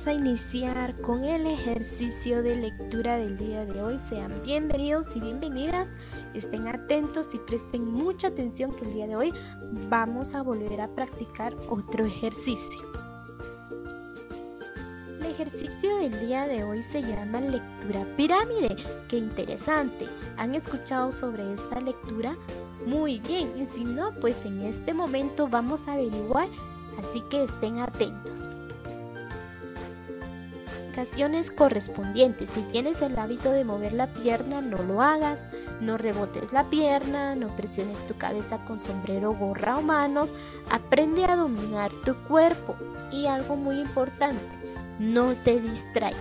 vamos a iniciar con el ejercicio de lectura del día de hoy. Sean bienvenidos y bienvenidas, estén atentos y presten mucha atención que el día de hoy vamos a volver a practicar otro ejercicio. El ejercicio del día de hoy se llama lectura pirámide. ¡Qué interesante! ¿Han escuchado sobre esta lectura? Muy bien, y si no, pues en este momento vamos a averiguar, así que estén atentos. Indicaciones correspondientes. Si tienes el hábito de mover la pierna, no lo hagas, no rebotes la pierna, no presiones tu cabeza con sombrero, gorra o manos, aprende a dominar tu cuerpo y algo muy importante, no te distraigas.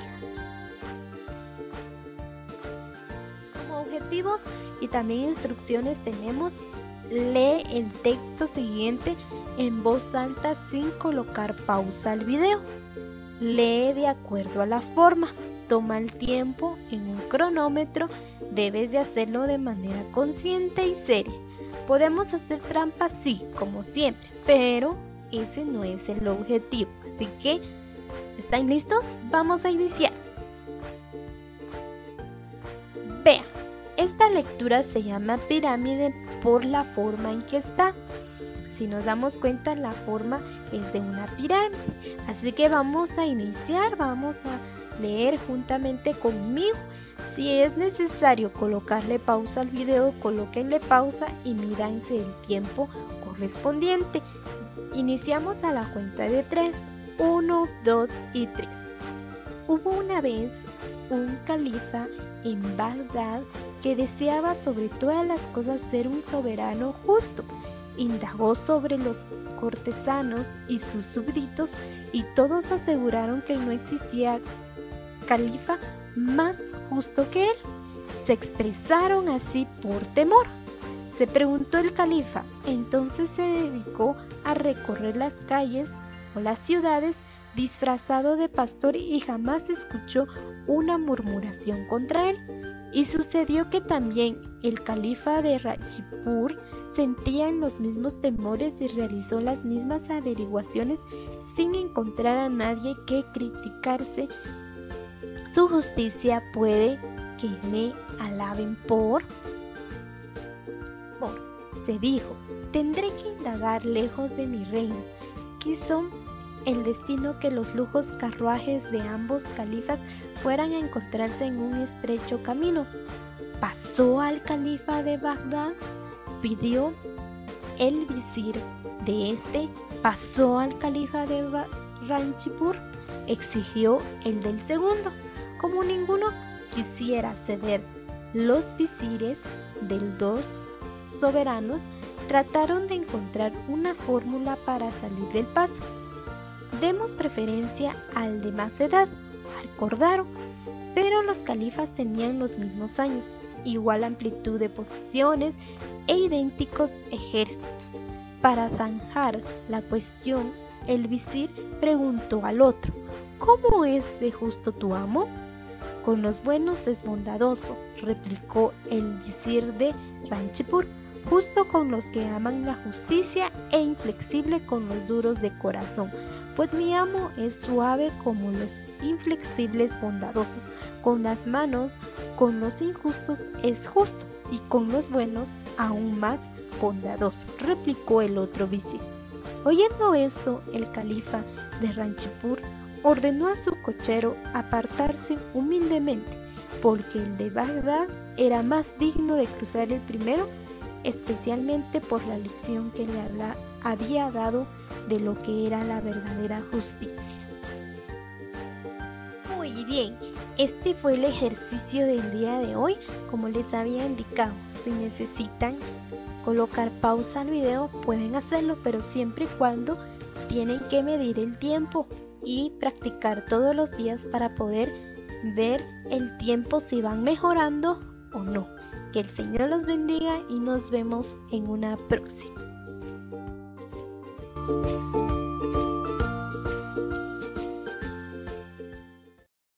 Como objetivos y también instrucciones tenemos: lee el texto siguiente en voz alta sin colocar pausa al video. Lee de acuerdo a la forma. Toma el tiempo en un cronómetro. Debes de hacerlo de manera consciente y seria. Podemos hacer trampas, sí, como siempre, pero ese no es el objetivo. Así que, ¿están listos? Vamos a iniciar. Vean, esta lectura se llama pirámide por la forma en que está. Si nos damos cuenta, la forma es de una pirámide. Así que vamos a iniciar, vamos a leer juntamente conmigo. Si es necesario colocarle pausa al video, colóquenle pausa y mídanse el tiempo correspondiente. Iniciamos a la cuenta de 3. 1, 2 y 3. Hubo una vez un califa en Bagdad que deseaba sobre todas las cosas ser un soberano justo. Indagó sobre los cortesanos y sus súbditos y todos aseguraron que no existía califa más justo que él. Se expresaron así por temor. Se preguntó el califa, entonces se dedicó a recorrer las calles o las ciudades disfrazado de pastor y jamás escuchó una murmuración contra él. Y sucedió que también el califa de Ranchipur sentía los mismos temores y realizó las mismas averiguaciones sin encontrar a nadie que criticarse. Su justicia puede que me alaben por... Bueno, se dijo, tendré que indagar lejos de mi reino. Quiso el destino que los lujos carruajes de ambos califas fueran a encontrarse en un estrecho camino. Pasó al califa de Bagdad, pidió el visir de este, pasó al califa de Ranchipur, exigió el del segundo. Como ninguno quisiera ceder, los visires de los dos soberanos trataron de encontrar una fórmula para salir del paso. Demos preferencia al de más edad, acordaron, pero los califas tenían los mismos años, igual amplitud de posesiones e idénticos ejércitos. Para zanjar la cuestión, el visir preguntó al otro, ¿cómo es de justo tu amo? Con los buenos es bondadoso, replicó el visir de Ranchipur, justo con los que aman la justicia e inflexible con los duros de corazón. Pues mi amo es suave como los inflexibles bondadosos, con las manos, con los injustos es justo, y con los buenos aún más bondadoso, replicó el otro visir. Oyendo esto, el califa de Ranchipur ordenó a su cochero apartarse humildemente, porque el de Bagdad era más digno de cruzar el primero, especialmente por la lección que le había dado de lo que era la verdadera justicia. Muy bien, este fue el ejercicio del día de hoy. Como les había indicado, si necesitan colocar pausa al video pueden hacerlo, pero siempre y cuando tienen que medir el tiempo y practicar todos los días para poder ver el tiempo si van mejorando o no. Que el Señor los bendiga y nos vemos en una próxima.